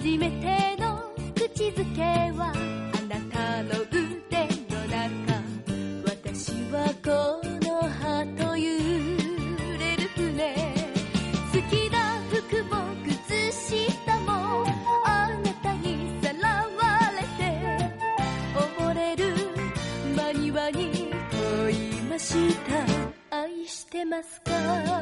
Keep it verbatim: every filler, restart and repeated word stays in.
初めての口づけはあなたの腕の中、私はこの葉と揺れる船、好きな服も靴下もあなたにさらわれて、溺れる間際に問いました。愛してますか？